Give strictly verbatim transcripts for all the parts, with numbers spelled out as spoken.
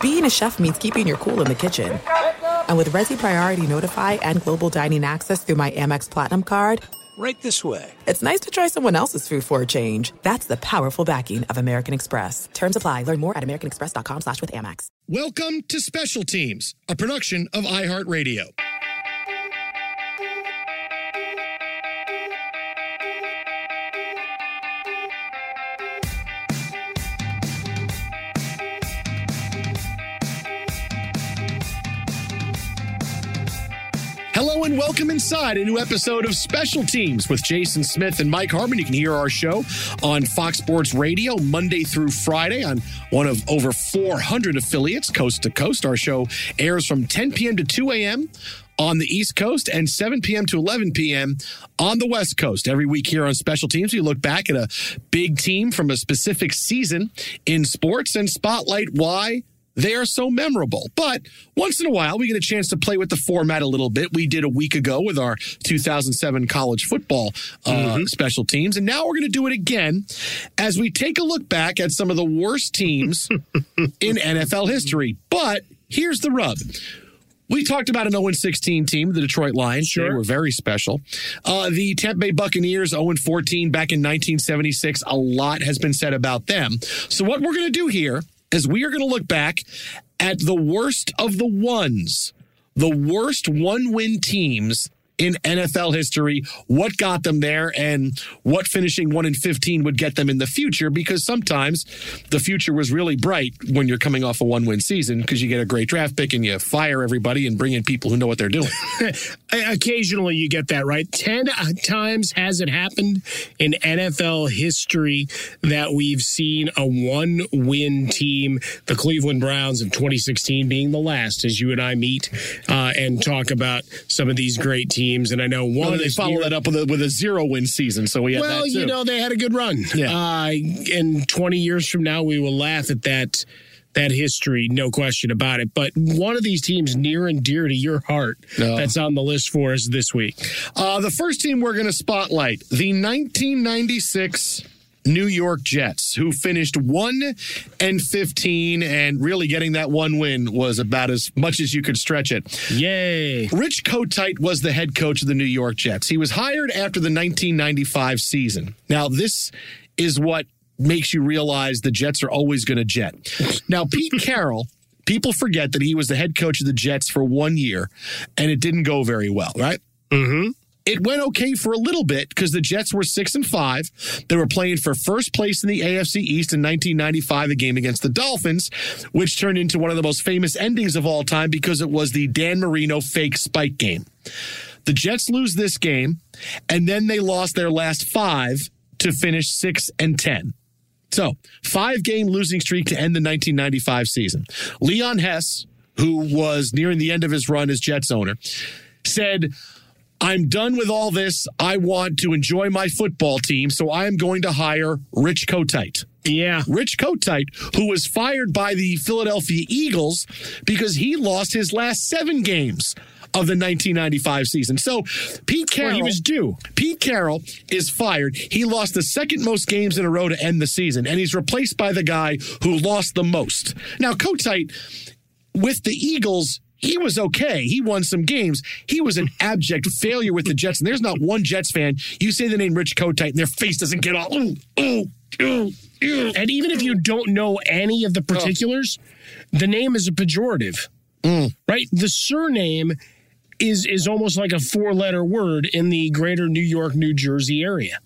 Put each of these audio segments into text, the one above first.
being a chef means keeping your cool in the kitchen. And with Resi Priority Notify and Global Dining Access through my Amex Platinum card, right this way. It's nice to try someone else's food for a change. That's the powerful backing of American Express. Terms apply. Learn more at americanexpress.com slash with Amex. Welcome to Special Teams, a production of iHeartRadio. Hello and welcome inside a new episode of Special Teams with Jason Smith and Mike Harmon. You can hear our show on Fox Sports Radio Monday through Friday on one of over four hundred affiliates coast to coast. Our show airs from ten p.m. to two a.m. on the East Coast and seven p.m. to eleven p.m. on the West Coast. Every week here on Special Teams, we look back at a big team from a specific season in sports and spotlight why they are so memorable. But once in a while, we get a chance to play with the format a little bit. We did a week ago with our two thousand seven college football uh, mm-hmm. special teams. And now we're going to do it again as we take a look back at some of the worst teams in N F L history. But here's the rub. We talked about an oh and sixteen team, the Detroit Lions. Sure. They were very special. Uh, the Tampa Bay Buccaneers, oh and fourteen back in nineteen seventy-six. A lot has been said about them. So what we're going to do here is we are going to look back at the worst of the ones, the worst one-win teams in N F L history, what got them there, and what finishing one and fifteen would get them in the future, because sometimes the future was really bright when you're coming off a one-win season because you get a great draft pick and you fire everybody and bring in people who know what they're doing. Occasionally you get that, right? Ten times has it happened in N F L history that we've seen a one-win team, the Cleveland Browns of twenty sixteen being the last, as you and I meet uh, and talk about some of these great teams. And I know one well, of they follow that up with a, with a zero-win season, so we had well, that too. you know, they had a good run. Yeah. Uh, and twenty years from now, we will laugh at that that history, no question about it. But one of these teams near and dear to your heart no. that's on the list for us this week. Uh, the first team we're going to spotlight, the nineteen ninety-six New York Jets, who finished one and fifteen, and really getting that one win was about as much as you could stretch it. Yay. Rich Kotite was the head coach of the New York Jets. He was hired after the nineteen ninety-five season. Now, this is what makes you realize the Jets are always going to jet. Now, Pete Carroll, people forget that he was the head coach of the Jets for one year, and it didn't go very well, right? Mm-hmm. It went okay for a little bit because the Jets were six and five. They were playing for first place in the A F C East in nineteen ninety-five, a game against the Dolphins, which turned into one of the most famous endings of all time because it was the Dan Marino fake spike game. The Jets lose this game, and then they lost their last five to finish six and ten. So, five-game losing streak to end the nineteen ninety-five season. Leon Hess, who was nearing the end of his run as Jets owner, said, I'm done with all this. I want to enjoy my football team, so I am going to hire Rich Kotite. Yeah. Rich Kotite, who was fired by the Philadelphia Eagles because he lost his last seven games of the nineteen ninety-five season. So Pete Carroll, well, he was due. Pete Carroll is fired. He lost the second most games in a row to end the season, and he's replaced by the guy who lost the most. Now, Kotite, with the Eagles, he was okay. He won some games. He was an abject failure with the Jets, and there's not one Jets fan. You say the name Rich Kotite, and their face doesn't get all, ooh, ooh, ooh, ooh. And even if you don't know any of the particulars, oh. the name is a pejorative, mm. right? The surname is is almost like a four-letter word in the greater New York, New Jersey area.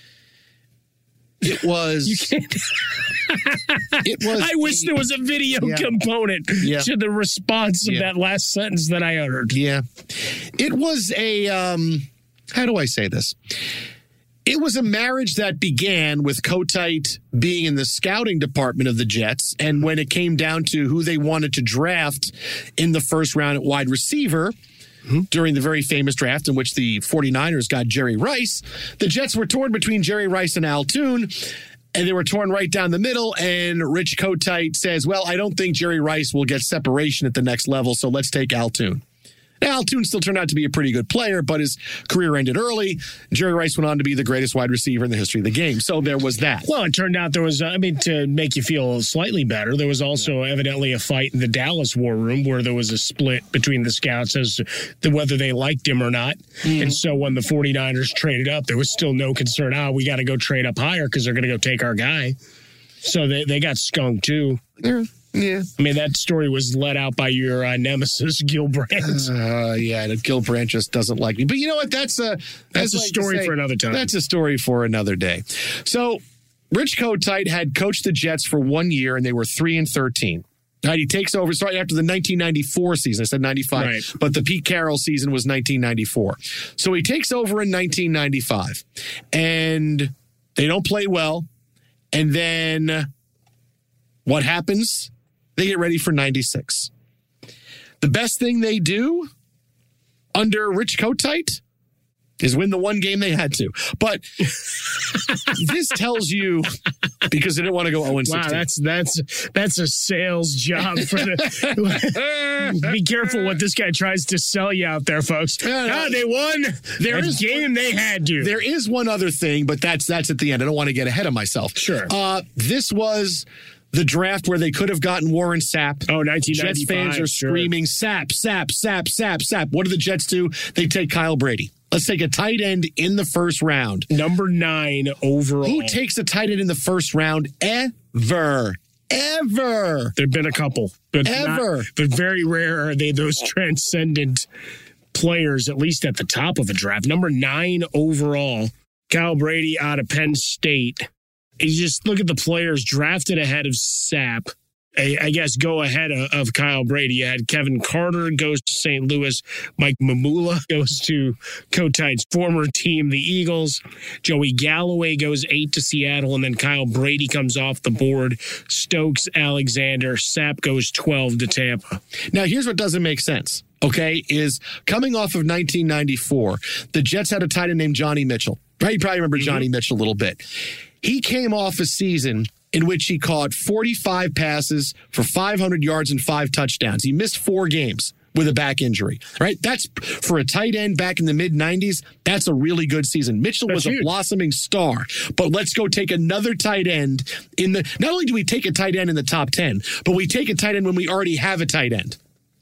It was... You can't... it was... I wish there was a video yeah. component yeah. to the response of yeah. that last sentence that I uttered. Yeah. It was a... Um, how do I say this? It was a marriage that began with Kotite being in the scouting department of the Jets, and when it came down to who they wanted to draft in the first round at wide receiver... Mm-hmm. During the very famous draft in which the 49ers got Jerry Rice, the Jets were torn between Jerry Rice and Al Toon, and they were torn right down the middle, and Rich Kotite says, well, I don't think Jerry Rice will get separation at the next level, so let's take Al Toon. Now, Altoon still turned out to be a pretty good player, but his career ended early. Jerry Rice went on to be the greatest wide receiver in the history of the game. So there was that. Well, it turned out there was, I mean, to make you feel slightly better, there was also evidently a fight in the Dallas war room where there was a split between the scouts as to whether they liked him or not. Mm. And so when the 49ers traded up, there was still no concern, oh, we got to go trade up higher because they're going to go take our guy. So they, they got skunked too. Yeah. Yeah. I mean, that story was let out by your uh, nemesis, Gil Brandt. Uh, yeah, Gil Brandt just doesn't like me. But you know what? That's a, that's, that's a like story say, for another time. That's a story for another day. So Rich Kotite had coached the Jets for one year, and they were three and thirteen. Right, he takes over starting after the nineteen ninety-four season. I said ninety-five, right. But the Pete Carroll season was nineteen ninety-four. So he takes over in nineteen ninety-five, and they don't play well. And then what happens? They get ready for ninety-six. The best thing they do under Rich Kotite is win the one game they had to. But this tells you, because they didn't want to go oh and sixteen. Wow, that's that's that's a sales job for the. Be careful what this guy tries to sell you out there, folks. Yeah, no. Oh, they won. There a is game one, they had to. There is one other thing, but that's that's at the end. I don't want to get ahead of myself. Sure. Uh, this was the draft where they could have gotten Warren Sapp. Oh, nineteen ninety-five. Jets fans are sure. screaming, Sapp, Sapp, Sapp, Sapp, Sapp. What do the Jets do? They take Kyle Brady. Let's take a tight end in the first round. Number nine overall. Who takes a tight end in the first round ever? Ever. There have been a couple. But Ever. Not, but very rare are they those transcendent players, at least at the top of a draft. Number nine overall, Kyle Brady out of Penn State. You just look at the players drafted ahead of Sapp. I, I guess go ahead of, of Kyle Brady. You had Kevin Carter goes to Saint Louis. Mike Mamula goes to Kotite's former team, the Eagles. Joey Galloway goes eight to Seattle, and then Kyle Brady comes off the board. Stokes, Alexander, Sapp goes twelve to Tampa. Now, here's what doesn't make sense, okay, is coming off of nineteen ninety-four, the Jets had a tight end named Johnny Mitchell. Right? You probably remember mm-hmm. Johnny Mitchell a little bit. He came off a season in which he caught forty-five passes for five hundred yards and five touchdowns. He missed four games with a back injury, right? That's for a tight end back in the mid nineties. That's a really good season. Mitchell that's was huge. A blossoming star, but let's go take another tight end in the, not only do we take a tight end in the top ten, but we take a tight end when we already have a tight end.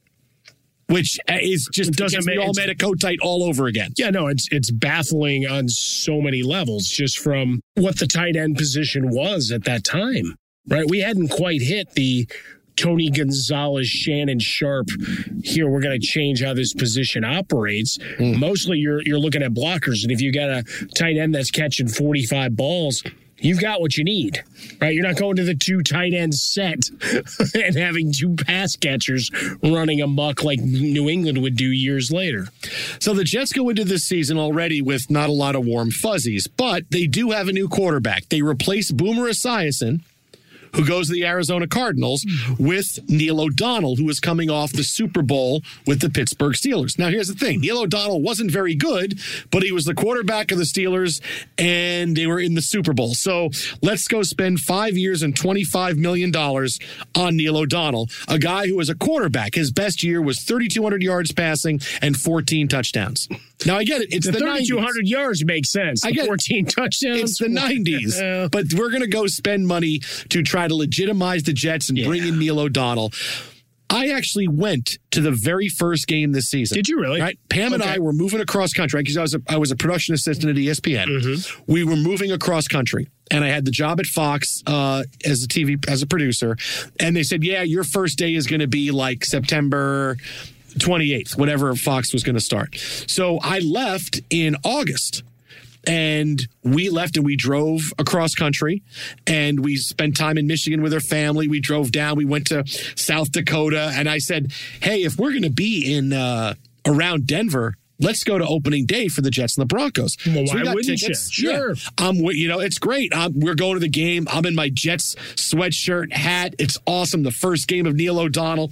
Which is just doesn't make all made a Kotite all over again. Yeah, no, it's it's baffling on so many levels, just from what the tight end position was at that time, right? We hadn't quite hit the Tony Gonzalez, Shannon Sharp. Here, we're going to change how this position operates. Mm. Mostly, you're you're looking at blockers, and if you got a tight end that's catching forty-five balls, you've got what you need, right? You're not going to the two tight end set and having two pass catchers running amok like New England would do years later. So the Jets go into this season already with not a lot of warm fuzzies, but they do have a new quarterback. They replace Boomer Esiason, who goes to the Arizona Cardinals, with Neil O'Donnell, who is coming off the Super Bowl with the Pittsburgh Steelers. Now, here's the thing. Neil O'Donnell wasn't very good, but he was the quarterback of the Steelers, and they were in the Super Bowl. So let's go spend five years and twenty-five million dollars on Neil O'Donnell, a guy who was a quarterback. His best year was thirty-two hundred yards passing and fourteen touchdowns. Now, I get it. It's the, the thirty-two hundred nineties. Yards makes sense. I get fourteen it. touchdowns. It's the nineties. But we're going to go spend money to try to legitimize the Jets and yeah. bring in Neil O'Donnell. I actually went to the very first game this season. Did you really? Right. Pam okay. and I were moving across country because I was a, I was a production assistant at E S P N. Mm-hmm. We were moving across country, and I had the job at Fox uh, as a T V as a producer. And they said, "Yeah, your first day is going to be like September twenty-eighth, whatever Fox was going to start." So I left in August. And we left and we drove across country, and we spent time in Michigan with our family. We drove down. We went to South Dakota, and I said, "Hey, if we're going to be in uh, around Denver, let's go to opening day for the Jets and the Broncos." Well, so why we got wouldn't tickets. you? Sure. Yeah. Um, you know, it's great. Um, we're going to the game. I'm in my Jets sweatshirt, hat. It's awesome. The first game of Neil O'Donnell.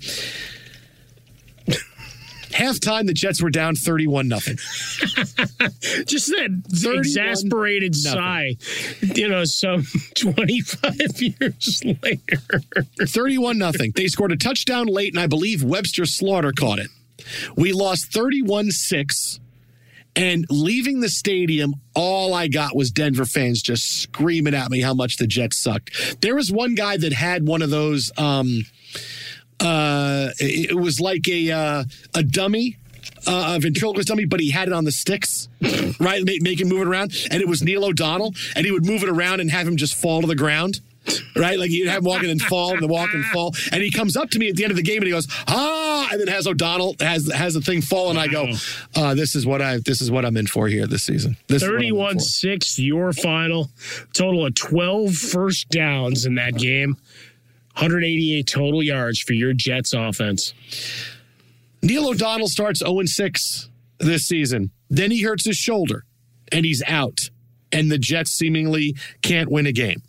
Halftime, the Jets were down thirty-one nothing. Just that exasperated sigh, you know, some twenty-five years later. thirty-one nothing. They scored a touchdown late, and I believe Webster Slaughter caught it. We lost thirty-one six, and leaving the stadium, all I got was Denver fans just screaming at me how much the Jets sucked. There was one guy that had one of those, um, uh, it was like a, uh, a dummy. Uh, a ventriloquist dummy, but he had it on the sticks, right? Make, make him move it around. And it was Neil O'Donnell, and he would move it around and have him just fall to the ground, right? Like you'd have him walking and fall, and walk and fall. And he comes up to me at the end of the game, and he goes, ah, and then has O'Donnell, has has the thing fall, and I go, uh, this is what I this is what I'm in for here this season. thirty-one six, your final. Total of twelve first downs in that game. one hundred eighty-eight total yards for your Jets offense. Neil O'Donnell starts oh and six this season. Then he hurts his shoulder, and he's out. And the Jets seemingly can't win a game.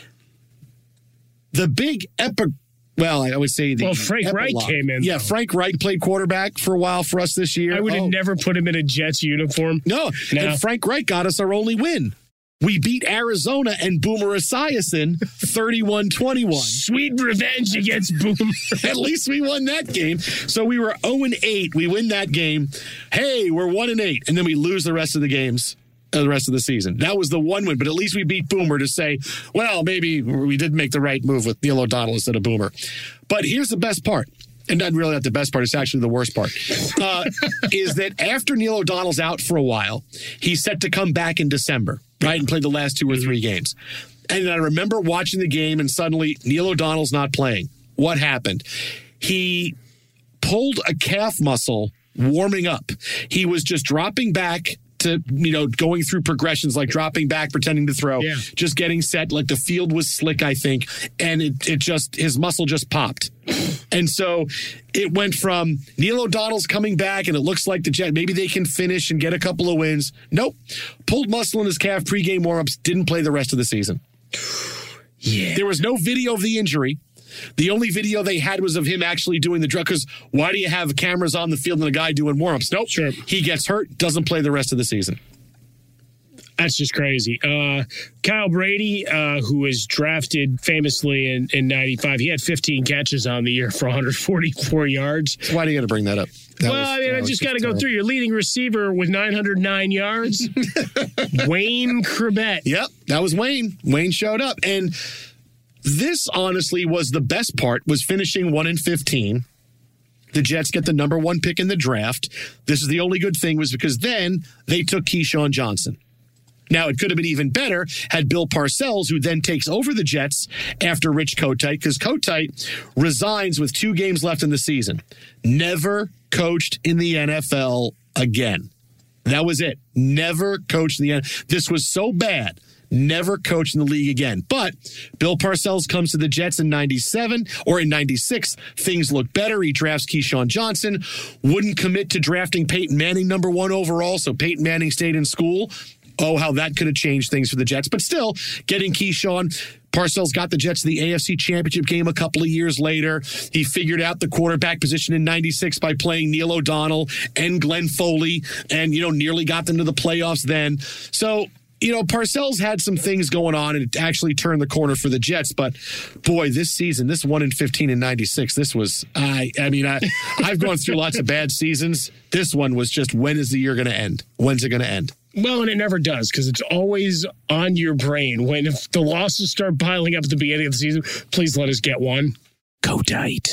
The big epic, well, I would say the Well, Frank epilogue. Reich came in. Yeah, though. Frank Reich played quarterback for a while for us this year. I would have oh. never put him in a Jets uniform. No, no, and Frank Reich got us our only win. We beat Arizona and Boomer Esiason thirty-one twenty-one. Sweet revenge against Boomer. At least we won that game. So we were oh and eight. We win that game. Hey, we're one and eight. And then we lose the rest of the games, uh, the rest of the season. That was the one win. But at least we beat Boomer to say, well, maybe we did make the right move with Neil O'Donnell instead of Boomer. But here's the best part. And not really not the best part. It's actually the worst part. Uh, is that after Neil O'Donnell's out for a while, he's set to come back in December. Right, and played the last two or three games. And I remember watching the game, and suddenly Neil O'Donnell's not playing. What happened? He pulled a calf muscle warming up. He was just dropping back to, you know, going through progressions, like dropping back, pretending to throw, yeah. just getting set. Like the field was slick, I think, and it, it just, his muscle just popped. And so it went from Neil O'Donnell's coming back, and it looks like the Jets, maybe they can finish and get a couple of wins. Nope. Pulled muscle in his calf, pregame warm-ups, didn't play the rest of the season. Yeah. There was no video of the injury. The only video they had was of him actually doing the drug, because why do you have cameras on the field and a guy doing warm-ups? Nope. Sure. He gets hurt, doesn't play the rest of the season. That's just crazy. Uh, Kyle Brady, uh, who was drafted famously in, in ninety-five, he had fifteen catches on the year for one hundred forty-four yards. So why do you got to bring that up? That well, was, I mean, I just got to go through your leading receiver with nine hundred nine yards, Wayne Chrebet. Yep, that was Wayne. Wayne showed up. And this, honestly, was the best part, was finishing one and fifteen. The Jets get the number one pick in the draft. This is the only good thing, was because then they took Keyshawn Johnson. Now, it could have been even better had Bill Parcells, who then takes over the Jets after Rich Kotite, because Kotite resigns with two games left in the season. Never coached in the N F L again. That was it. Never coached in the N F L. This was so bad. Never coached in the league again. But Bill Parcells comes to the Jets in ninety-seven or in ninety-six. Things look better. He drafts Keyshawn Johnson. Wouldn't commit to drafting Peyton Manning number one overall, so Peyton Manning stayed in school. Oh, how that could have changed things for the Jets. But still, getting Keyshawn, Parcells got the Jets to the A F C Championship game a couple of years later. He figured out the quarterback position in ninety-six by playing Neil O'Donnell and Glenn Foley, and, you know, nearly got them to the playoffs then. So, you know, Parcells had some things going on, and it actually turned the corner for the Jets. But, boy, this season, this one in fifteen in ninety-six, this was, I I mean, I, I've gone through lots of bad seasons. This one was just, when is the year going to end? When's it going to end? Well, and it never does, because it's always on your brain. When if the losses start piling up at the beginning of the season, please let us get one. Go tight.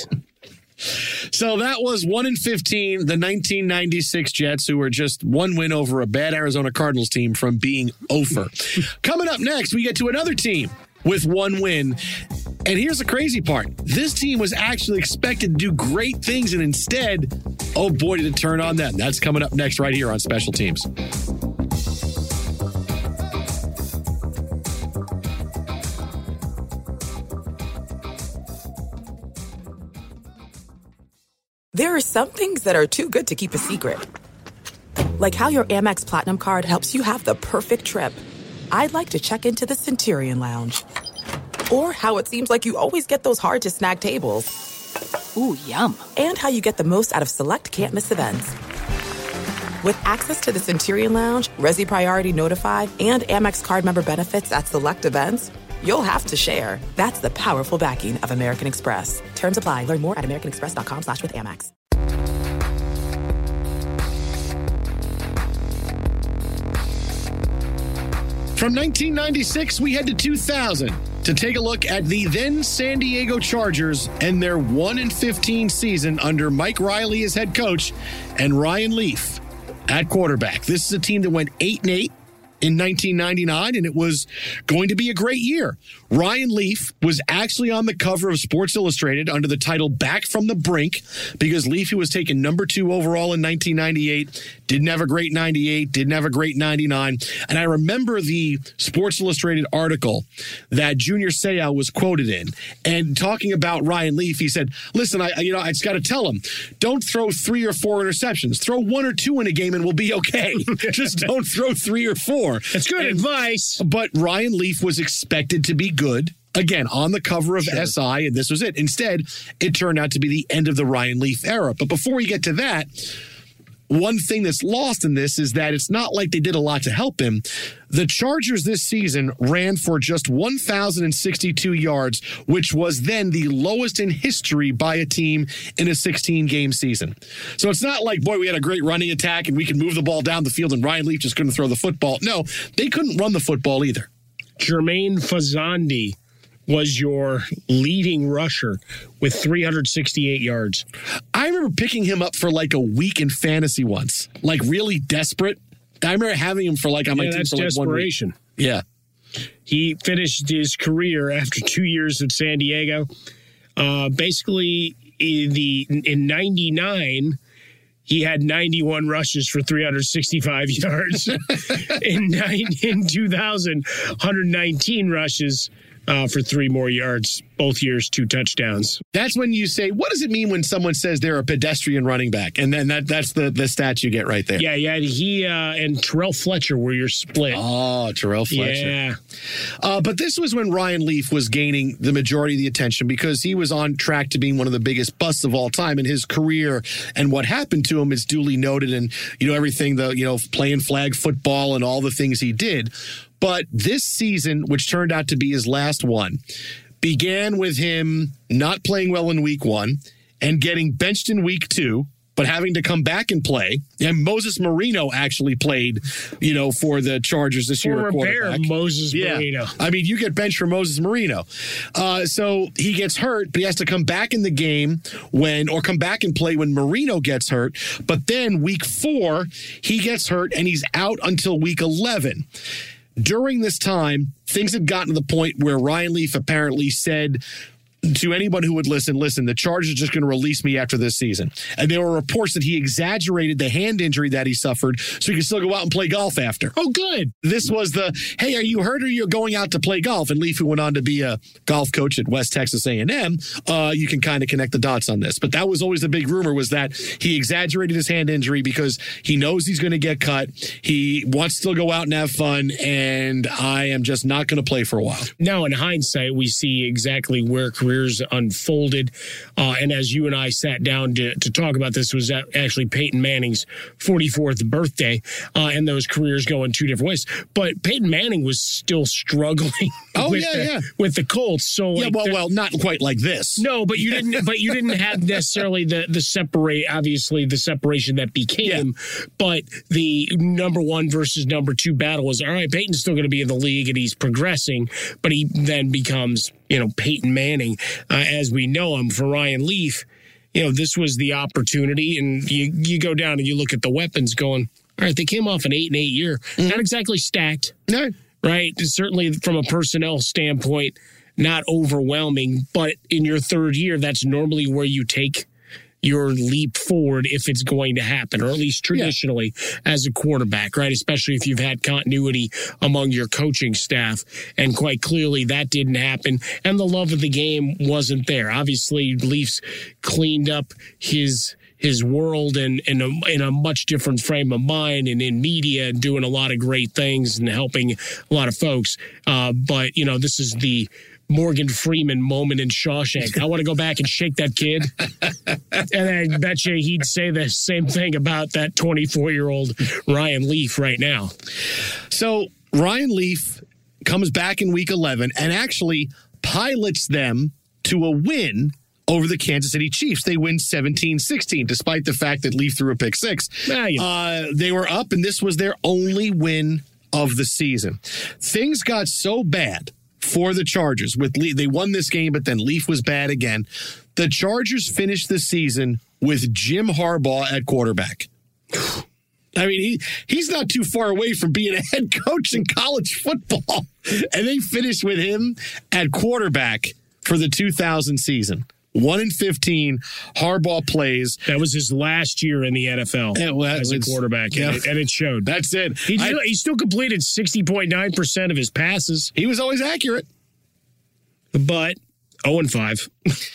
So that was one in fifteen, the nineteen ninety-six Jets, who were just one win over a bad Arizona Cardinals team from being over. Coming up next, we get to another team with one win. And here's the crazy part. This team was actually expected to do great things, and instead, oh boy, did it turn on them. That's coming up next right here on Special Teams. There are some things that are too good to keep a secret. Like how your Amex Platinum card helps you have the perfect trip. I'd like to check into the Centurion Lounge. Or how it seems like you always get those hard-to-snag tables. Ooh, yum. And how you get the most out of select can't-miss events. With access to the Centurion Lounge, Resi Priority Notified, and Amex card member benefits at select events, you'll have to share. That's the powerful backing of American Express. Terms apply. Learn more at americanexpress.com slash with Amex. From nineteen ninety-six, we head to two thousand to take a look at the then San Diego Chargers and their one and fifteen season under Mike Riley as head coach and Ryan Leaf at quarterback. This is a team that went eight and eight in nineteen ninety-nine, and it was going to be a great year. Ryan Leaf was actually on the cover of Sports Illustrated under the title Back from the Brink, because Leaf, who was taken number two overall in nineteen ninety-eight, didn't have a great ninety-eight, didn't have a great ninety-nine. And I remember the Sports Illustrated article that Junior Seau was quoted in, and talking about Ryan Leaf, he said, listen, I you know, I just got to tell him, don't throw three or four interceptions. Throw one or two in a game and we'll be okay. Just don't throw three or four. That's good and, advice. But Ryan Leaf was expected to be good, again, on the cover of sure. S I, and this was it. Instead, it turned out to be the end of the Ryan Leaf era. But before we get to that, one thing that's lost in this is that it's not like they did a lot to help him. The Chargers this season ran for just one thousand sixty-two yards, which was then the lowest in history by a team in a sixteen-game season. So it's not like, boy, we had a great running attack and we can move the ball down the field and Ryan Leaf just couldn't throw the football. No, they couldn't run the football either. Jermaine Fazandi was your leading rusher with three hundred sixty-eight yards. I remember picking him up for like a week in fantasy once, like really desperate. I remember having him for like on my yeah, team that's for like desperation. one week. Yeah. He finished his career after two years at San Diego. Uh, basically, in the in ninety-nine, he had ninety-one rushes for three hundred sixty-five yards. in, nine, in two thousand, one hundred nineteen rushes Uh, for three more yards, both years, two touchdowns. That's when you say, what does it mean when someone says they're a pedestrian running back? And then that that's the, the stat you get right there. Yeah, yeah. He uh, and Terrell Fletcher were your split. Oh, Terrell Fletcher. Yeah. Uh, but this was when Ryan Leaf was gaining the majority of the attention, because he was on track to being one of the biggest busts of all time in his career. And what happened to him is duly noted, and, you know, everything, the, you know, playing flag football and all the things he did. But this season, which turned out to be his last one, began with him not playing well in week one and getting benched in week two, but having to come back and play. And Moses Marino actually played, you know, for the Chargers this year. Former Bear Moses yeah. Marino. I mean, you get benched for Moses Marino. Uh, so he gets hurt, but he has to come back in the game when, or come back and play when Marino gets hurt. But then week four, he gets hurt and he's out until week eleven. During this time, things had gotten to the point where Ryan Leaf apparently said to anyone who would listen, listen, the Chargers are just going to release me after this season. And there were reports that he exaggerated the hand injury that he suffered so he could still go out and play golf after. Oh, good. This was the, hey, are you hurt or you're going out to play golf? And Leaf, who went on to be a golf coach at West Texas A and M, uh, you can kind of connect the dots on this. But that was always the big rumor, was that he exaggerated his hand injury because he knows he's going to get cut. He wants to still go out and have fun, and I am just not going to play for a while. Now, in hindsight, we see exactly where careers unfolded. Uh, and as you and I sat down to, to talk about this, was actually Peyton Manning's forty-fourth birthday, uh, and those careers go in two different ways. But Peyton Manning was still struggling oh, with, yeah, the, yeah. with the Colts. So yeah, like well, the, well, not quite like this. No, but you didn't. But you didn't have necessarily the the separate. Obviously, the separation that became. Yeah. But the number one versus number two battle was, all right, Peyton's still going to be in the league and he's progressing, but he then becomes, you know, Peyton Manning uh, as we know him. For Ryan Leaf, you know, this was the opportunity, and you you go down and you look at the weapons going, all right, they came off an eight and eight year, mm-hmm. not exactly stacked, no, right? Certainly from a personnel standpoint, not overwhelming, but in your third year, that's normally where you take your leap forward if it's going to happen, or at least traditionally yeah. as a quarterback, right? Especially if you've had continuity among your coaching staff. And quite clearly that didn't happen. And the love of the game wasn't there. Obviously, Leafs cleaned up his his world and in a, in a much different frame of mind, and in media, and doing a lot of great things and helping a lot of folks. Uh, but, you know, this is the Morgan Freeman moment in Shawshank. I want to go back and shake that kid. And I bet you he'd say the same thing about that twenty-four-year-old Ryan Leaf right now. So Ryan Leaf comes back in week eleven and actually pilots them to a win over the Kansas City Chiefs. They win seventeen sixteen, despite the fact that Leaf threw a pick six. Ah, yeah. uh, they were up, and this was their only win of the season. Things got so bad for the Chargers. With Leaf, they won this game, but then Leaf was bad again. The Chargers finished the season with Jim Harbaugh at quarterback. I mean, he he's not too far away from being a head coach in college football. And they finished with him at quarterback for the two thousand season. one and fifteen, Harbaugh plays. That was his last year in the N F L yeah, well, as a quarterback, yeah. and, it, and it showed. That's it. He, I, he still completed sixty point nine percent of his passes. He was always accurate. But oh and five.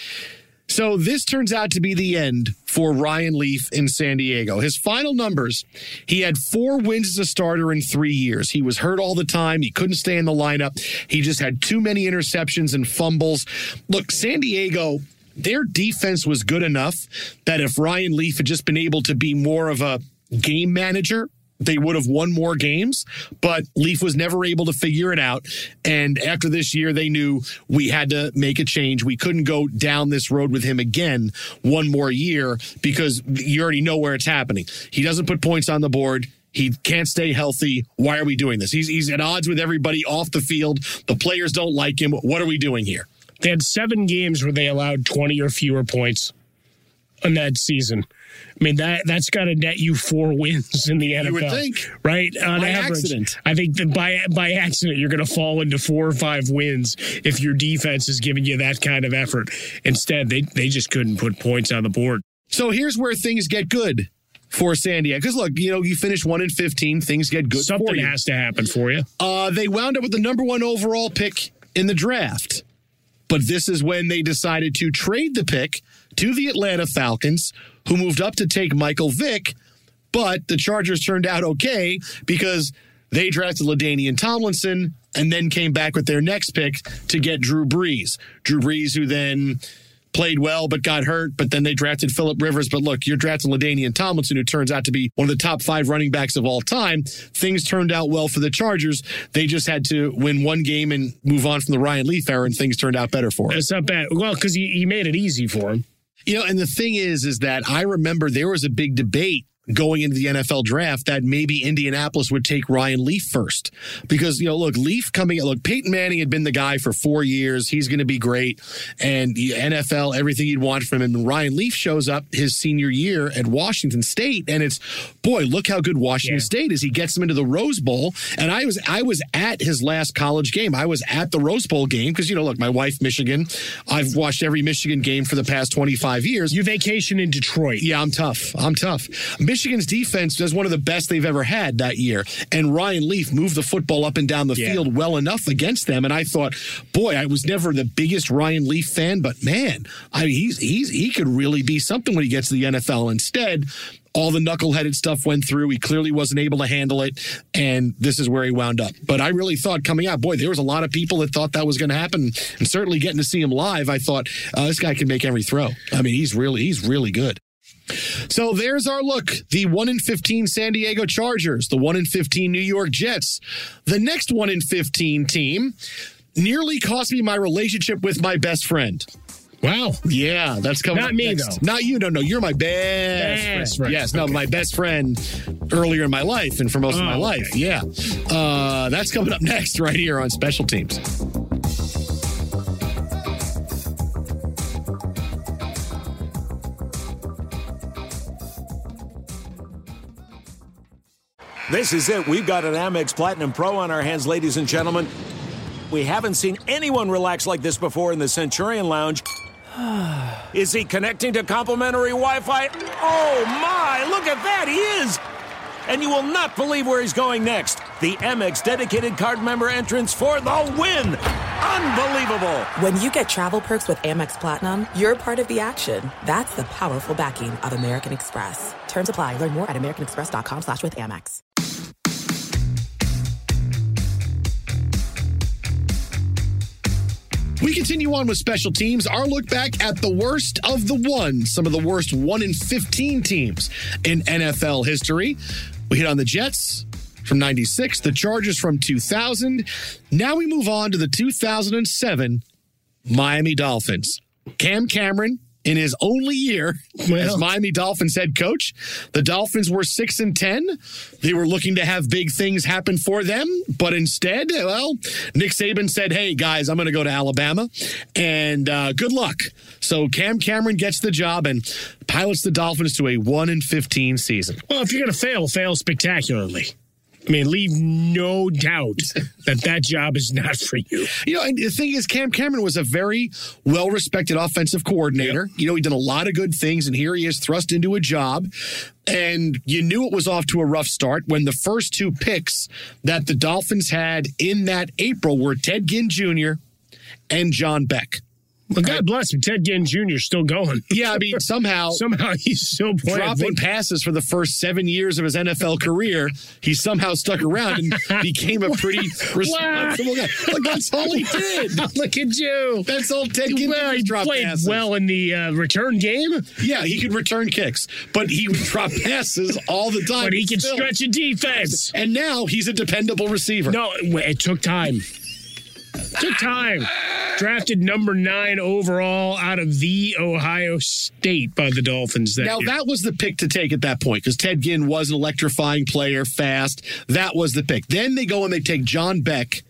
So this turns out to be the end for Ryan Leaf in San Diego. His final numbers, he had four wins as a starter in three years. He was hurt all the time. He couldn't stay in the lineup. He just had too many interceptions and fumbles. Look, San Diego, their defense was good enough that if Ryan Leaf had just been able to be more of a game manager, they would have won more games, but Leaf was never able to figure it out. And after this year, they knew we had to make a change. We couldn't go down this road with him again one more year because you already know where it's happening. He doesn't put points on the board. He can't stay healthy. Why are we doing this? He's, he's at odds with everybody off the field. The players don't like him. What are we doing here? They had seven games where they allowed twenty or fewer points in that season. I mean, that, that's got to net you four wins in the N F L. You would think. Right? On by average, accident. I think that by, by accident, you're going to fall into four or five wins if your defense is giving you that kind of effort. Instead, they, they just couldn't put points on the board. So here's where things get good for San Diego. Because, look, you know, you finish one and fifteen, things get good Something for you. has to happen for you. Uh, they wound up with the number one overall pick in the draft. But this is when they decided to trade the pick to the Atlanta Falcons, who moved up to take Michael Vick. But the Chargers turned out okay because they drafted LaDainian Tomlinson and then came back with their next pick to get Drew Brees. Drew Brees, who then played well but got hurt, but then they drafted Phillip Rivers. But look, you're drafting LaDainian Tomlinson, who turns out to be one of the top five running backs of all time. Things turned out well for the Chargers. They just had to win one game and move on from the Ryan Leaf era, and things turned out better for them. That's not bad. Well, because he, he made it easy for him. You know, and the thing is, is that I remember there was a big debate going into the N F L draft that maybe Indianapolis would take Ryan Leaf first. Because, you know, look, Leaf coming, look, Peyton Manning had been the guy for four years. He's going to be great. And the N F L, everything you'd want from him. And Ryan Leaf shows up his senior year at Washington State. And it's, boy, look how good Washington yeah. State is. He gets them into the Rose Bowl. And I was I was at his last college game. I was at the Rose Bowl game because, you know, look, my wife, Michigan. I've watched every Michigan game for the past twenty-five years. You vacation in Detroit. Yeah, I'm tough. I'm tough. Michigan's defense was one of the best they've ever had that year. And Ryan Leaf moved the football up and down the yeah. field well enough against them. And I thought, boy, I was never the biggest Ryan Leaf fan, but man, I mean, he's he's he could really be something when he gets to the N F L. Instead, all the knuckleheaded stuff went through. He clearly wasn't able to handle it, and this is where he wound up. But I really thought coming out, boy, there was a lot of people that thought that was going to happen, and certainly getting to see him live, I thought, uh, this guy can make every throw. I mean, he's really, he's really good. So there's our look. The one in fifteen San Diego Chargers, the one in fifteen New York Jets. The next one in fifteen team nearly cost me my relationship with my best friend. Wow. Yeah, that's coming Not up me, next. though. Not you. No, no, you're my best, Best friend. friend. Yes, no, Okay. my best friend earlier in my life and for most of Oh, my okay. life. Yeah. Uh, that's coming up next right here on Special Teams. This is it. We've got an Amex Platinum Pro on our hands, ladies and gentlemen. We haven't seen anyone relax like this before in the Centurion Lounge. Is he connecting to complimentary Wi-Fi? Oh, my. Look at that. He is. And you will not believe where he's going next. The Amex dedicated card member entrance for the win. Unbelievable. When you get travel perks with Amex Platinum, you're part of the action. That's the powerful backing of American Express. Terms apply. Learn more at americanexpress.com slash with Amex. We continue on with Special Teams. Our look back at the worst of the one, some of the worst one in fifteen teams in N F L history. We hit on the Jets from ninety-six, the Chargers from two thousand. Now we move on to the two thousand seven Miami Dolphins. Cam Cameron in his only year Well. as Miami Dolphins head coach. The Dolphins were six and ten. They were looking to have big things happen for them, but instead, well, Nick Saban said, "Hey guys, I'm going to go to Alabama, and uh, good luck." So Cam Cameron gets the job and pilots the Dolphins to a one and fifteen season. Well, if you're going to fail, fail spectacularly. I mean, leave no doubt that that job is not for you. You know, and the thing is, Cam Cameron was a very well-respected offensive coordinator. Yep. You know, he did a lot of good things, and here he is thrust into a job. And you knew it was off to a rough start when the first two picks that the Dolphins had in that April were Ted Ginn Junior and John Beck. Well, God bless him. Ted Ginn Junior is still going. Yeah, I mean, somehow... somehow he's still playing. Dropping passes for the first seven years of his N F L career, he somehow stuck around and became a pretty responsible guy. Like, that's all he did. Look at you. That's all Ted Ginn Well, he dropped played passes. well in the uh, return game. Yeah, he could return kicks, but he would drop passes all the time. But he can still. stretch a defense. And now he's a dependable receiver. No, it took time. Took time. Drafted number nine overall out of the Ohio State by the Dolphins. That now, year. that was the pick to take at that point because Ted Ginn was an electrifying player, fast. That was the pick. Then they go and they take John Beck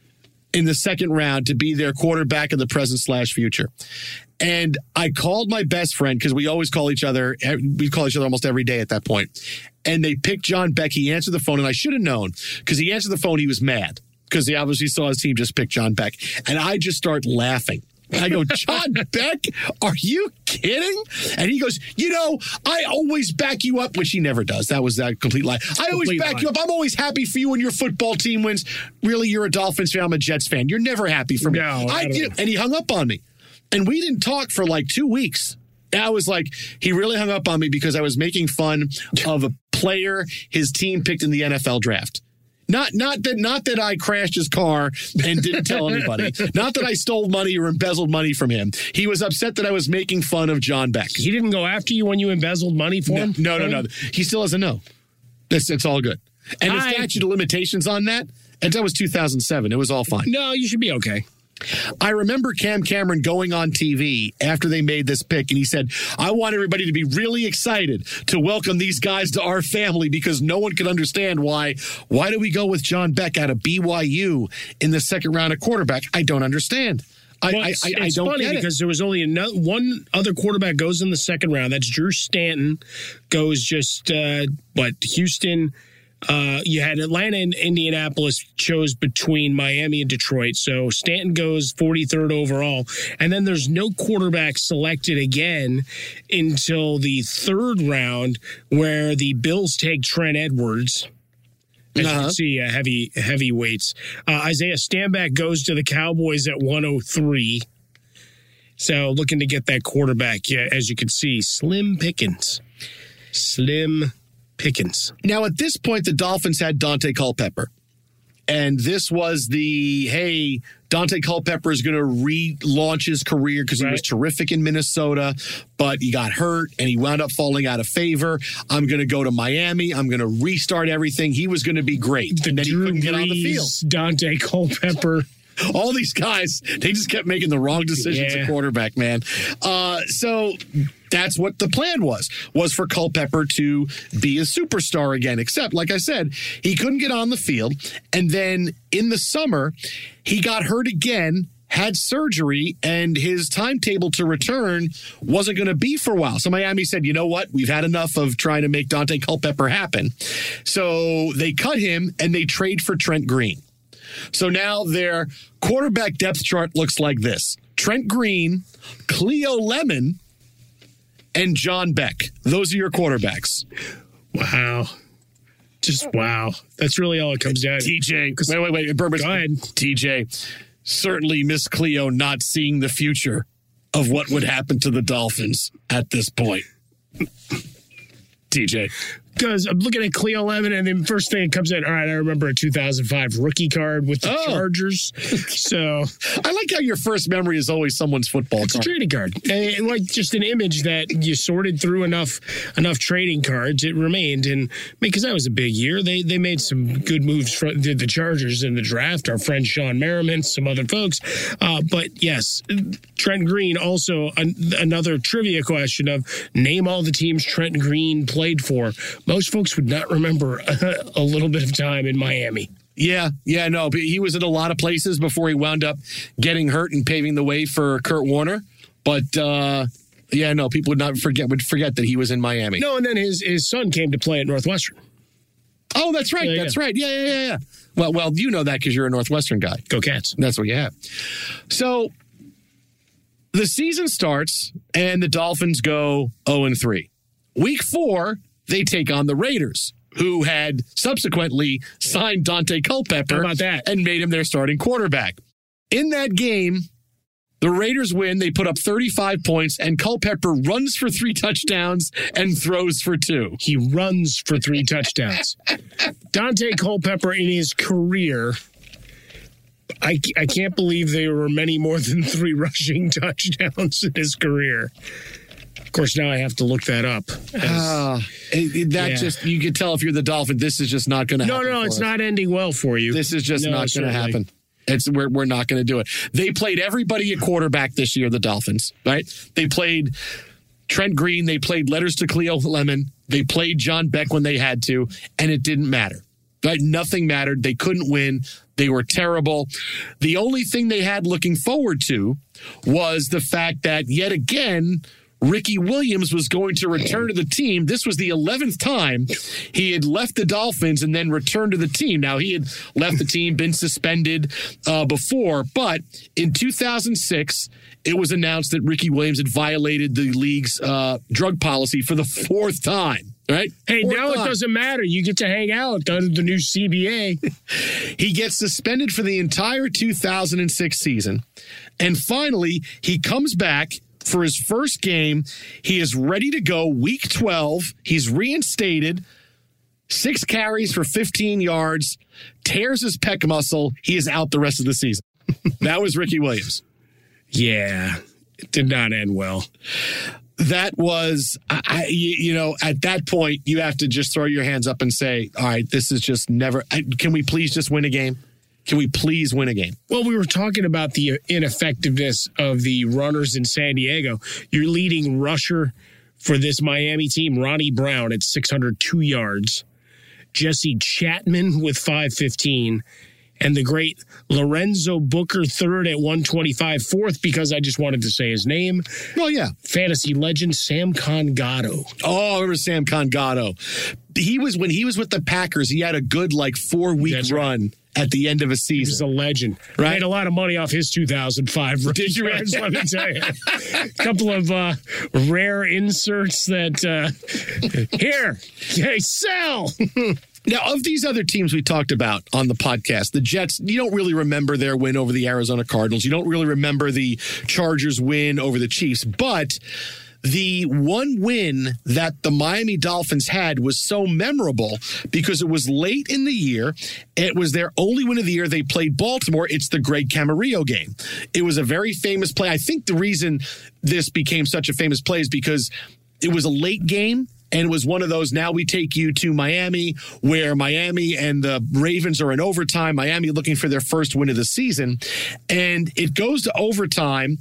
in the second round to be their quarterback in the present slash future. And I called my best friend because we always call each other. We call each other almost every day at that point. And they picked John Beck. He answered the phone, and I should have known because he answered the phone. He was mad because he obviously saw his team just pick John Beck. And I just start laughing. I go, John Beck, are you kidding? And he goes, you know, I always back you up, which he never does. That was that complete lie. I always Complete back lie. you up. I'm always happy for you when your football team wins. Really, you're a Dolphins fan. I'm a Jets fan. You're never happy for me. No, I I don't did. know. And he hung up on me. And we didn't talk for like two weeks. I was like, he really hung up on me because I was making fun of a player his team picked in the N F L draft. Not not that not that I crashed his car and didn't tell anybody. Not that I stole money or embezzled money from him. He was upset that I was making fun of John Beck. He didn't go after you when you embezzled money for No, him? no, no, no. He still doesn't know. It's, it's all good. And the I- statute of limitations on that, and that was two thousand seven. It was all fine. No, you should be okay. I remember Cam Cameron going on T V after they made this pick, and he said, I want everybody to be really excited to welcome these guys to our family because no one could understand why. Why do we go with John Beck out of B Y U in the second round of quarterback? I don't understand. I, Well, I, it's, I, I it's don't funny get it. because there was only another, one other quarterback goes in the second round. That's Drew Stanton. Goes just, uh, what, Houston. Uh, you had Atlanta and Indianapolis chose between Miami and Detroit. So Stanton goes forty-third overall. And then there's no quarterback selected again until the third round where the Bills take Trent Edwards. As you Uh-huh. can see, uh, heavy heavyweights. Uh, Isaiah Stanback goes to the Cowboys at one oh three. So looking to get that quarterback, yeah, as you can see, slim pickings. Slim pickings. Now, at this point, the Dolphins had Dante Culpepper. And this was the, hey, Dante Culpepper is going to relaunch his career because he Right. was terrific in Minnesota, but he got hurt and he wound up falling out of favor. I'm going to go to Miami. I'm going to restart everything. He was going to be great. The and then he Drew couldn't get on the field. Brees, Dante Culpepper. All these guys, they just kept making the wrong decisions Yeah. at quarterback, man. Uh, so that's what the plan was, was for Culpepper to be a superstar again. Except, like I said, he couldn't get on the field. And then in the summer, he got hurt again, had surgery, and his timetable to return wasn't going to be for a while. So Miami said, you know what? We've had enough of trying to make Dante Culpepper happen. So they cut him and they trade for Trent Green. So now their quarterback depth chart looks like this. Trent Green, Cleo Lemon, and John Beck. Those are your quarterbacks. Wow. Just wow. That's really all it comes down to. T J, wait, wait, wait. Burbis, Go ahead. T J, certainly Miss Cleo not seeing the future of what would happen to the Dolphins at this point. T J. Because I'm looking at Cleo Lemon, and then first thing that comes in, all right, I remember a two thousand five rookie card with the Oh. Chargers. So I like how your first memory is always someone's football it's a card. trading card. And, and like just an image that you sorted through enough enough trading cards, it remained. And because that was a big year, they they made some good moves for the, the Chargers in the draft. Our friend Sean Merriman, some other folks. Uh, but yes, Trent Green, also an, another trivia question of name all the teams Trent Green played for. Most folks would not remember a, a little bit of time in Miami. Yeah, yeah, no, but he was in a lot of places before he wound up getting hurt and paving the way for Kurt Warner. But uh, yeah, no, people would not forget would forget that he was in Miami. No, and then his his son came to play at Northwestern. Oh, that's right, Yeah, that's yeah. right. Yeah, yeah, yeah, yeah. Well, well, you know that because you're a Northwestern guy. Go Cats. That's what you have. So the season starts and the Dolphins go oh and three. Week four, they take on the Raiders, who had subsequently signed Dante Culpepper How about that? and made him their starting quarterback. In that game, the Raiders win. They put up thirty-five points, and Culpepper runs for three touchdowns and throws for two. He runs for three touchdowns. Dante Culpepper in his career, I, I can't believe there were many more than three rushing touchdowns in his career. Of course, now I have to look that up. As- Uh, it- it- that Yeah. just, you can tell if you're the Dolphin, this is just not going to no, happen. no, for it's us. not ending well for you. This is just No, not going to certainly. happen. It's we're we're not going to do it. They played everybody at quarterback this year, the Dolphins, right? They played Trent Green, they played Letters to Cleo Lemon, they played John Beck when they had to, and it didn't matter. Right? Nothing mattered. They couldn't win. They were terrible. The only thing they had looking forward to was the fact that yet again Ricky Williams was going to return to the team. This was the eleventh time he had left the Dolphins and then returned to the team. Now, he had left the team, been suspended uh, before, but in two thousand six, it was announced that Ricky Williams had violated the league's uh, drug policy for the fourth time. Right? Hey, Fourth now time. it doesn't matter. You get to hang out under the new C B A. He gets suspended for the entire two thousand six season. And finally, he comes back for his first game. He is ready to go week twelve. He's reinstated. Six carries for fifteen yards, tears his pec muscle. He is out the rest of the season. That was Ricky Williams. Yeah, it did not end well. That was, I, I, you you know, at that point, you have to just throw your hands up and say, all right, this is just never, I, can we please just win a game? Can we please win a game? Well, we were talking about the ineffectiveness of the runners in San Diego. Your leading rusher for this Miami team, Ronnie Brown, at six hundred two yards. Jesse Chapman with five fifteen. And the great Lorenzo Booker third at one twenty-five, fourth because I just wanted to say his name. Well, yeah. Fantasy legend Sam Congato. Oh, I remember Sam Congato. He was, when he was with the Packers, he had a good, like, four-week That's right. run at the end of a He was a season. legend. Right. Made a lot of money off his two thousand five rookie Did you? cards, let me tell you. A couple of uh, rare inserts that, uh, here, hey, sell. Now, of these other teams we talked about on the podcast, the Jets, you don't really remember their win over the Arizona Cardinals. You don't really remember the Chargers win over the Chiefs. But the one win that the Miami Dolphins had was so memorable because it was late in the year. It was their only win of the year. They played Baltimore. It's the Greg Camarillo game. It was a very famous play. I think the reason this became such a famous play is because it was a late game. And it was one of those, now we take you to Miami, where Miami and the Ravens are in overtime. Miami looking for their first win of the season. And it goes to overtime.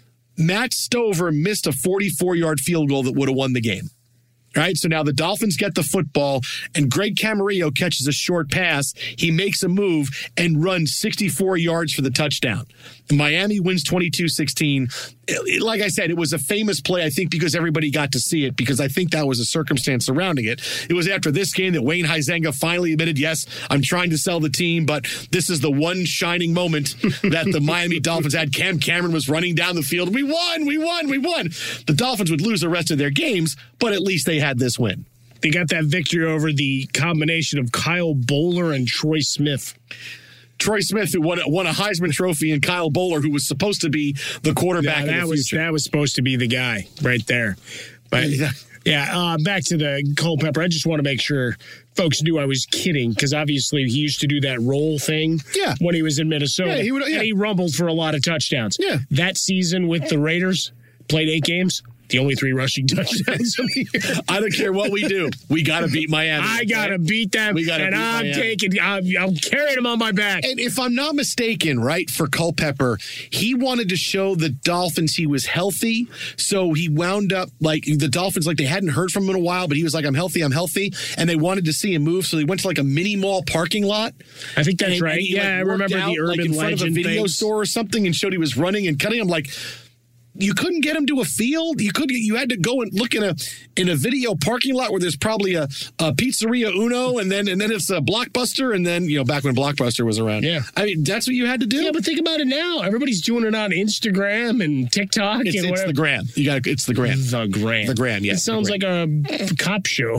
Matt Stover missed a forty-four-yard field goal that would have won the game. All right, so now the Dolphins get the football, and Greg Camarillo catches a short pass. He makes a move and runs sixty-four yards for the touchdown. Miami wins twenty-two sixteen. Like I said, it was a famous play, I think, because everybody got to see it, because I think that was a circumstance surrounding it. It was after this game that Wayne Huizenga finally admitted, yes, I'm trying to sell the team, but this is the one shining moment that the Miami Dolphins had. Cam Cameron was running down the field. We won, we won, we won. The Dolphins would lose the rest of their games, but at least they had this win. They got that victory over the combination of Kyle Bowler and Troy Smith. Troy Smith, who won, won a Heisman Trophy, and Kyle Bowler, who was supposed to be the quarterback Yeah, in that the was future. that was supposed to be the guy right there. But Yeah, uh, back to the Culpepper. I just want to make sure folks knew I was kidding, because obviously he used to do that roll thing yeah. when he was in Minnesota. Yeah, he would, yeah. And he rumbled for a lot of touchdowns. Yeah. That season with the Raiders, played eight games. The only three rushing touchdowns of the year. I don't care what we do. We got to beat Miami. I got to beat them. We gotta and beat I'm Miami. taking, I'm, I'm carrying them on my back. And if I'm not mistaken, right, for Culpepper, he wanted to show the Dolphins he was healthy. So he wound up, like, the Dolphins, like, they hadn't heard from him in a while, but he was like, I'm healthy, I'm healthy. And they wanted to see him move. So they went to, like, a mini mall parking lot. I think that's and, right. and he, yeah, like, I remember out, the urban like, in front legend of a video things. store or something and showed he was running and cutting. I'm like, you couldn't get him to a field. You could. You had to go and look in a in a video parking lot where there's probably a, a Pizzeria Uno, and then and then it's a Blockbuster, and then you know back when Blockbuster was around. Yeah, I mean that's what you had to do. Yeah, but think about it now. Everybody's doing it on Instagram and TikTok. It's, and it's the gram. You got it's the gram. The gram. The gram. Yeah. It sounds like a cop show,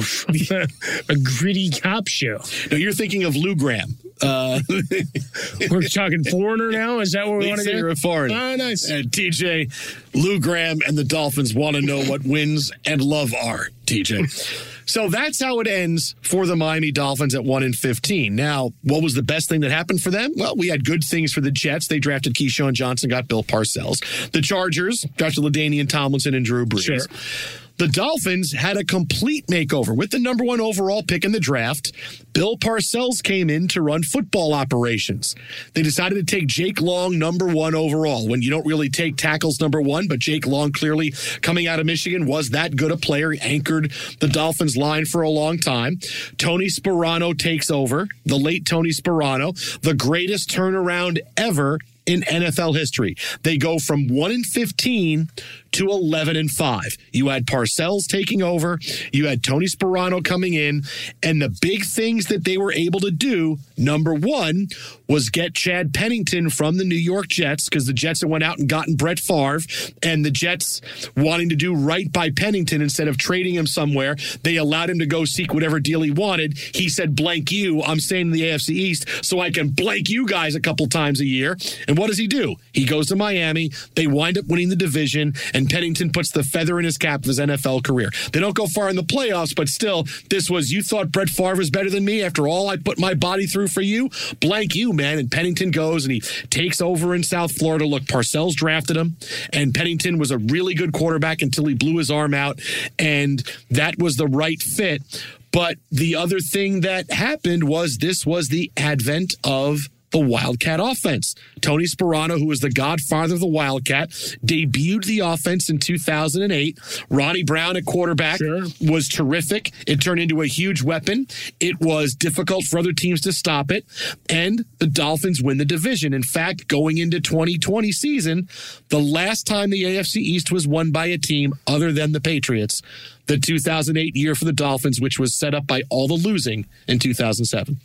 a gritty cop show. No, you're thinking of Lou Graham. Uh, We're talking Foreigner now. Is that what we want to do? You're a foreigner. Oh, nice. And T J, Lou Graham, and the Dolphins want to know what wins and love are. T J. So that's how it ends for the Miami Dolphins at one and fifteen. Now, what was the best thing that happened for them? Well, we had good things for the Jets. They drafted Keyshawn Johnson, got Bill Parcells. The Chargers drafted LaDainian Tomlinson and Drew Brees. Sure. The Dolphins had a complete makeover. With the number one overall pick in the draft, Bill Parcells came in to run football operations. They decided to take Jake Long number one overall, when you don't really take tackles number one, but Jake Long clearly coming out of Michigan was that good a player. He anchored the Dolphins line for a long time. Tony Sperano takes over, the late Tony Sperano, the greatest turnaround ever in N F L history. They go from one and fifteen to eleven and five. You had Parcells taking over. You had Tony Sperano coming in. And the big things that they were able to do, number one, was get Chad Pennington from the New York Jets, because the Jets had went out and gotten Brett Favre, and the Jets wanting to do right by Pennington instead of trading him somewhere. They allowed him to go seek whatever deal he wanted. He said, blank you, I'm staying in the A F C East so I can blank you guys a couple times a year. And what does he do? He goes to Miami. They wind up winning the division, and Pennington puts the feather in his cap of his N F L career. They don't go far in the playoffs, but still, this was, you thought Brett Favre was better than me after all I put my body through for you? Blank you, man. And Pennington goes and he takes over in South Florida. Look, Parcells drafted him, and Pennington was a really good quarterback until he blew his arm out, and that was the right fit. But the other thing that happened was this was the advent of the Wildcat offense. Tony Sperano, who was the godfather of the Wildcat, debuted the offense in two thousand eight. Ronnie Brown at quarterback Sure. was terrific. It turned into a huge weapon. It was difficult for other teams to stop it, and the Dolphins win the division. In fact, going into twenty twenty season, the last time the A F C East was won by a team other than the Patriots, the two thousand eight year for the Dolphins, which was set up by all the losing in two thousand seven.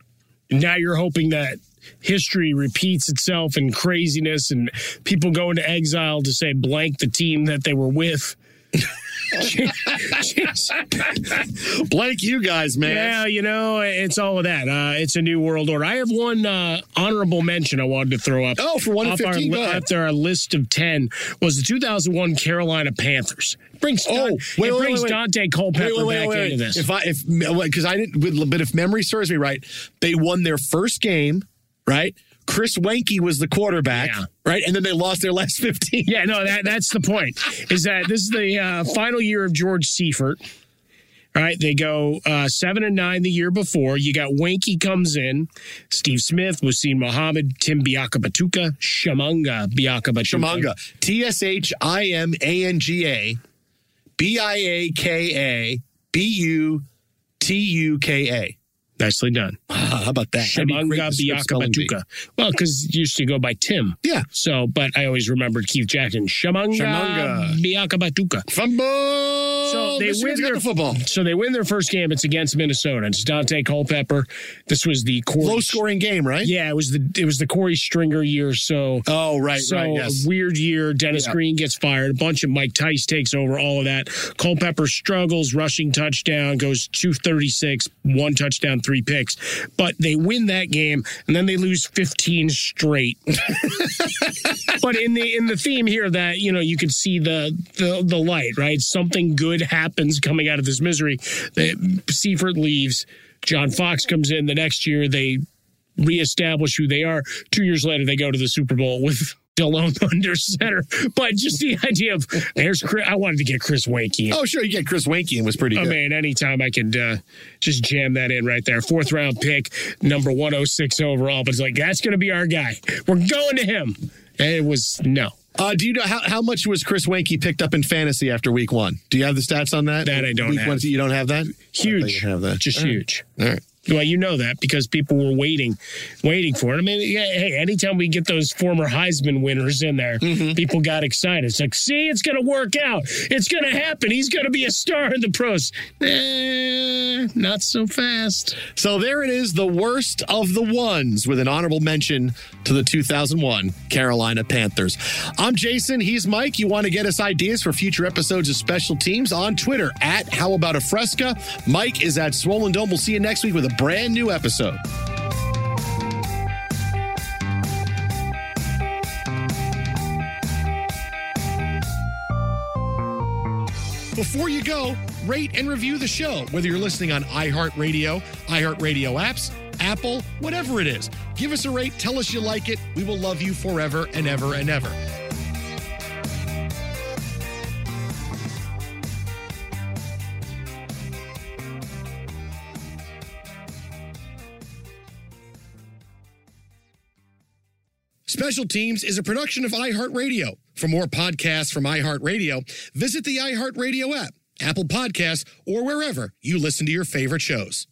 Now you're hoping that history repeats itself in craziness and people go into exile to say blank the team that they were with. Blank you guys, man. Yeah, you know, it's all of that. Uh, it's a new world order. I have one uh, honorable mention I wanted to throw up. Oh, for one and fifteen, go ahead. After our list of ten was the two thousand one Carolina Panthers. Brings Oh, Don, wait, it wait, brings wait, wait. Dante Culpepper Wait, wait, wait, back wait, wait. into this. If I, if, because I didn't, with a bit if memory serves me right, they won their first game, right? Chris Wenke was the quarterback, Yeah. right? And then they lost their last fifteen. Yeah, no, that that's the point. Is that this is the uh, final year of George Seifert. All right, they go uh, seven and nine the year before. You got Wenke comes in, Steve Smith, Wasim Muhammad, Tim Biakabatuka, Shamanga Biakabatuka. Shamanga. T S H I M A N G A B I A K A B U T U K A. Nicely done. Ah, how about that? That'd be great Shamanga to skip spelling bee. Biakabatuka. Well, because it used to go by Tim. Yeah. So, but I always remembered Keith Jackson. Shamanga, Shamanga. Biakabatuka. Fumble! So they Michigan's win got their the football. So they win their first game. It's against Minnesota. It's Dante Culpepper. This was the Corey, Low scoring game, right? Yeah, it was the it was the Corey Stringer year. So Oh, right, so right, yes. a weird year. Dennis Yeah. Green gets fired. A bunch of Mike Tice takes over. All of that. Culpepper struggles. Rushing touchdown goes two thirty six. One touchdown, three three picks. But they win that game, and then they lose fifteen straight. But in the in the theme here that, you know, you could see the, the, the light, right? Something good happens coming out of this misery. The, Seifert leaves. John Fox comes in the next year. They reestablish who they are. Two years later, they go to the Super Bowl with Delhomme under center. But just the idea of, there's Chris, I wanted to get Chris Weinke in. Oh, sure. You get Chris Weinke in was pretty good. I mean, anytime I could uh, just jam that in right there. Fourth round pick, number one oh six overall. But it's like, that's going to be our guy. We're going to him. And it was no. Uh, do you know how, how much was Chris Weinke picked up in fantasy after week one? Do you have the stats on that? That I don't week have. One, you don't have that? Huge. You have that. Just All right. huge. All right. Well, you know that because people were waiting, waiting for it. I mean, yeah, hey, anytime we get those former Heisman winners in there, mm-hmm. people got excited. It's like, see, it's going to work out. It's going to happen. He's going to be a star in the pros. Eh, not so fast. So there it is, the worst of the ones, with an honorable mention to the two thousand one Carolina Panthers. I'm Jason. He's Mike. You want to get us ideas for future episodes of Special Teams on Twitter at How About a Fresca. Mike is at Swollen Dome. We'll see you next week with a brand new episode. Before you go, rate and review the show, whether you're listening on iHeartRadio, iHeartRadio apps, Apple, whatever it is. Give us a rate. Tell us you like it. We will love you forever and ever and ever. Special Teams is a production of iHeartRadio. For more podcasts from iHeartRadio, visit the iHeartRadio app, Apple Podcasts, or wherever you listen to your favorite shows.